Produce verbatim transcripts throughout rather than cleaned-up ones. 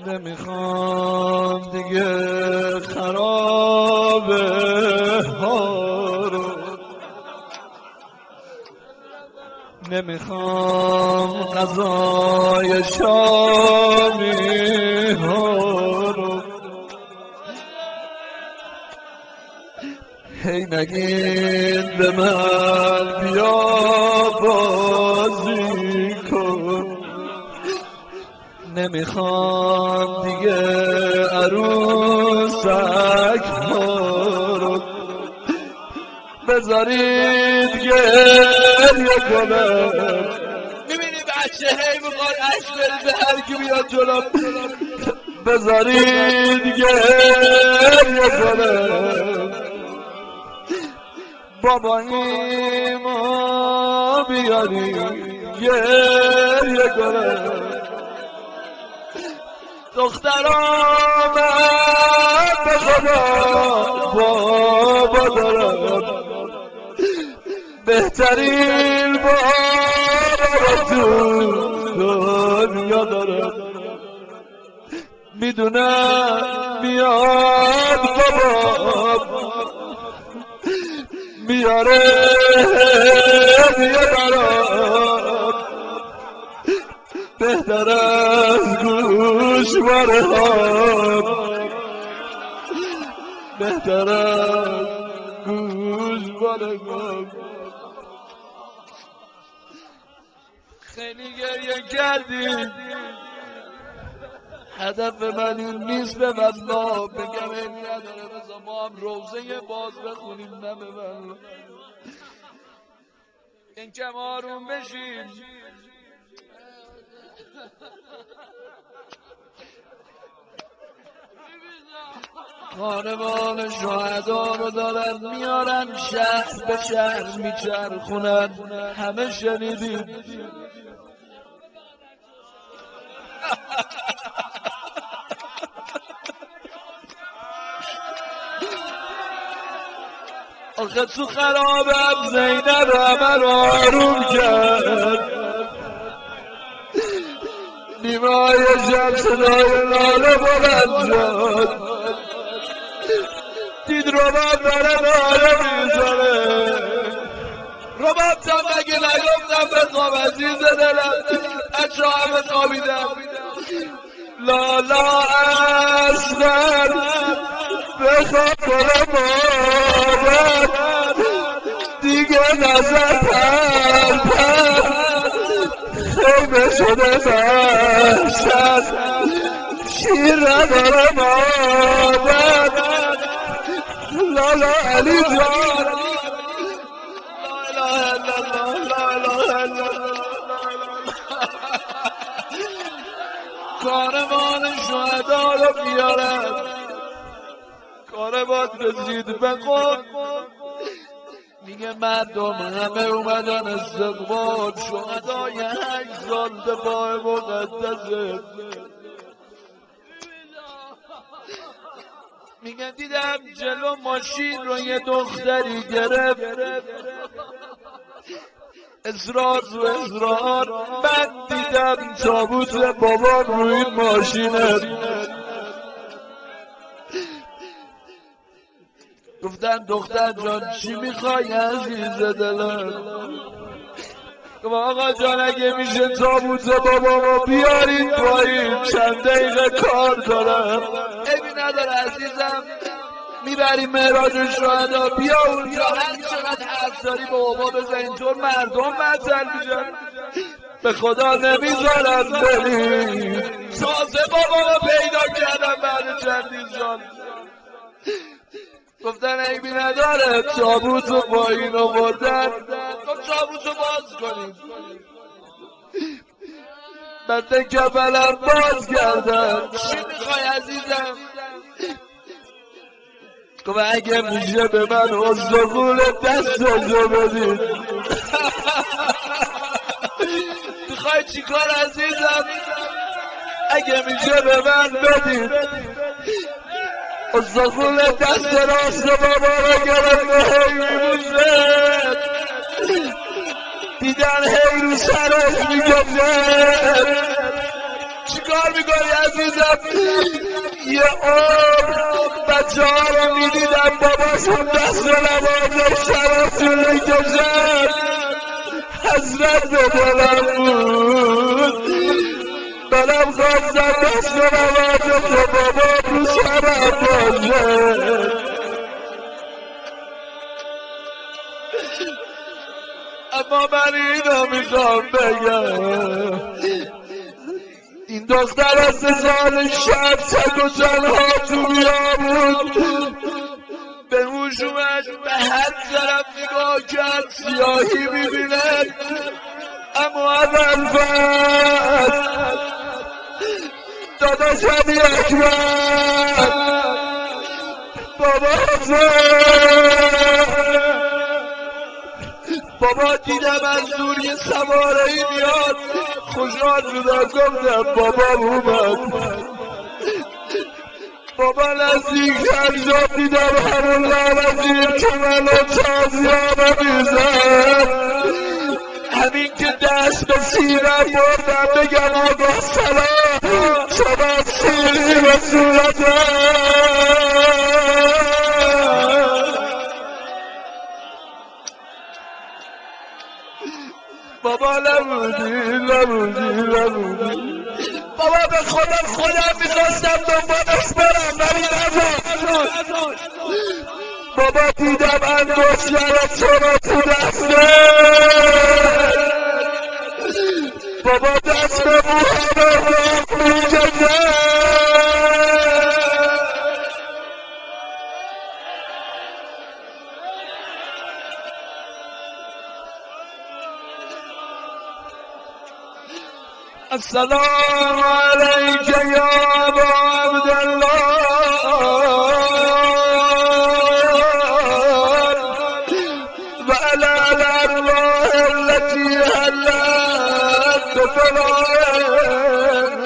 نمیخوام دیگه خرابه ها رو، نمیخوام غذای شامی ها رو، هی نگین به من بیا بازی کن، نمیخوام دیگه عروسک ها رو، بذارید گریه کنم. میبینی بچه هی میخواد عشق بریزه هر کی بیاد جلو، بذارید گریه کنم. بابایی ما بیاری گریه کنم. دخترام به خدا بابا دارم، بهترین بابا تو دنیا دارم. میدونم میاد بابا میاره هدیه برام، بهتر از گوشواره ها، بهتر از گوشواره ها. خیلی گریه کردی، هدف من این نیست به والله بگم این نداره، بذار ما هم روزه باز بخونیم. نه به والله این کم آروم بشین. کاروان شهدا رو دارن میارن شهر به شهر میچرخونن، همه شنیدید. آخه تو خرابم زینب همه رو آروم کرد، نیمای شب صدای ناله بلند شد، دید رباب داره ناله میزنه. رباب جان مگه نگفتم بخواب عزیز دلم، بچه همه خوابیدن. لالا اصغر بخواب کنه مادر، دیگه نظر پر پر خیمه شده بحشت، شیر نداره مادر. لالا علی جان لا اله الا الله، لا اله الا الله. کاروان شهدا رو بیارن، کاروان رسید به قم، میگه مردم همه اومدن استقبال شهدای هشت سال دفاع مقدسه. میگه دیدم جلو ماشین رو یه دختری گرفت، اصرار رو اصرار، من دیدم تابوت بابام روی این ماشینه. گفتن دختر جان چی میخوای عزیز دلم؟ گفت آقا جان اگه میشه تابوت بابامو بیارید پایین، چند دقیقه کار دارم. عیبی نداره عزیزم، میبریم معراج الشهدا، بیا اونجا هر چقدر حرف داری به بابا بزن، اینطور مردم معطل میشن. به خدا نمیذارم بری، تازه بابامو پیدا کردم بعد چندین سال. گفتن عیبی نداره تابوتو با این آوردن. گفت تابوتو باز کنیم. بعد کفلم باز کردن. چی میخوای عزیزم؟ گفت اگه میشه به من استخون دستشو بدید. میخوای چیکار عزیزم؟ اگه میشه به من بدید. استخون دست راست بابا رو گرفت هی میبوشه، دیدن هی رو سرش میگفته چیکار میکنی عزیزم؟ یه عمر بچه ها رو میدیدم باباشون دست و نمازه شرابشون میکشن، حضرت به دلم بود، منم خواستم دست و نمازه تو بابا رو سرم باشه. اما من اینو میخوام بگم، این دختر از سال شب چک و تنها تو بیابون به هوش اومد، به هر طرف نگاه کرد سیاهی میبیند. اما اول فرد داداشم اکبر بابا بابا دیدم از دور یه سواره ای میاد، خوشحال شدم گفتم بابا اومد. بابا نزدیکتر شد دیدم همون لعنتیم که منو تازیانه میزد. همین که دست به سینم بردم بگم آقا سلام، چقدر سیری به صورتم. بابا نبودی نبودی نبودی بابا، به خودم خودم میخواستم دنبالش برم ولی نذاشت. بابا دیدم انگشتر چرا تو دسته، بابا دست به موهامه راک میکشه. السلام عليك يا أبا عبد الله وعلى الأرواح التي هلت بفنائك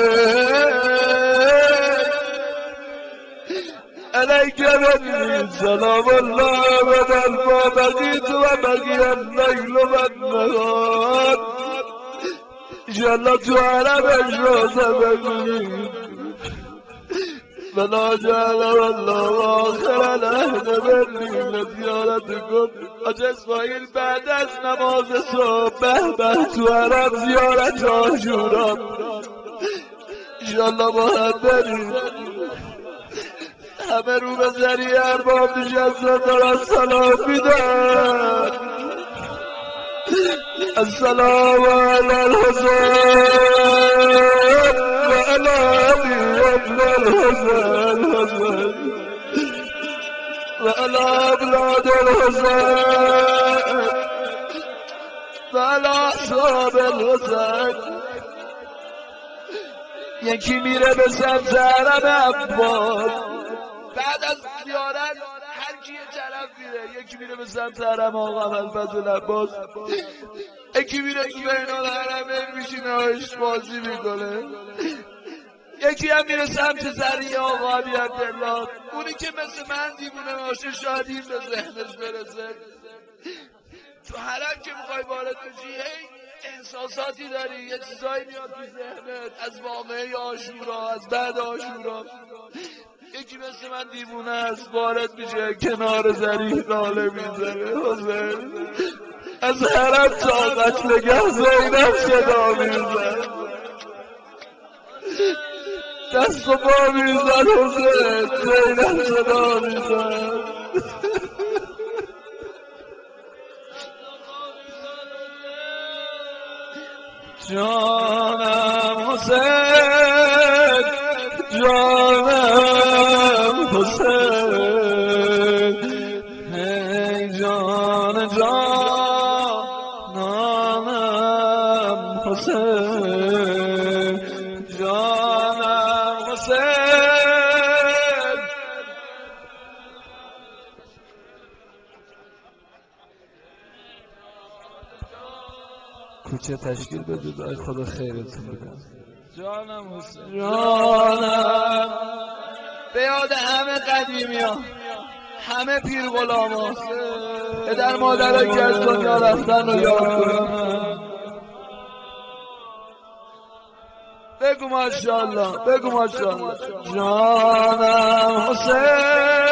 عليك مني سلام الله أبدا ما بقيت وبقي الليل والنهار. انشالله تو عربش روزه بگویی ولا جعل الله آخر العهد منی لزیارتکم. حاج اسماعیل بعد از نماز صبح به به تو عرب زیارت عاشورا، انشالله با هم بریم. همه رو به ذریع ارباب نشستن دارن سلام میدن. السلام على الحسين وعلى علي ابن الحسين حسين وعلى أولاد الحسين وعلى أصحاب الحسين. یکی میره به سمت حرم عباس بعد از زیارت، هر کی یه طرف میره، یکی میره به سمت حرم آقا الفضل عباس، یکی میره تو بین الحرمین میشینه عشق بازی میکنه، یکی هم میره سمت زریع آقا عبی عبدالله. اونی که مثل من دیوونه باشه شاید این به ذهنش برسه. تو حرم که میخوای وارد بشی هی احساساتی داری، یه چیزایی میاد تو ذهنت از واقعه عاشورا، از بعد عاشورا. یکی مثل من دیوونه است وارد میشه کنار زریح ناله میزنه حسین، از حرم طاقت نگه زینب صدا میزن، دست و پا میزن حسین، زینب صدا میزن. جانم حسین جانم حسین، ای جان جانم حسین، جانم حسین. کوچه تشکیل بدید ای خدا خیرتون بده. جانم حسین جانم، به یاد همه قدیمی ها، همه پیر غلام ها، پدر مادرها که از دنیا رفتن رو یاد کنم. بگو ماشاءالله بگو ماشاءالله جانم حسین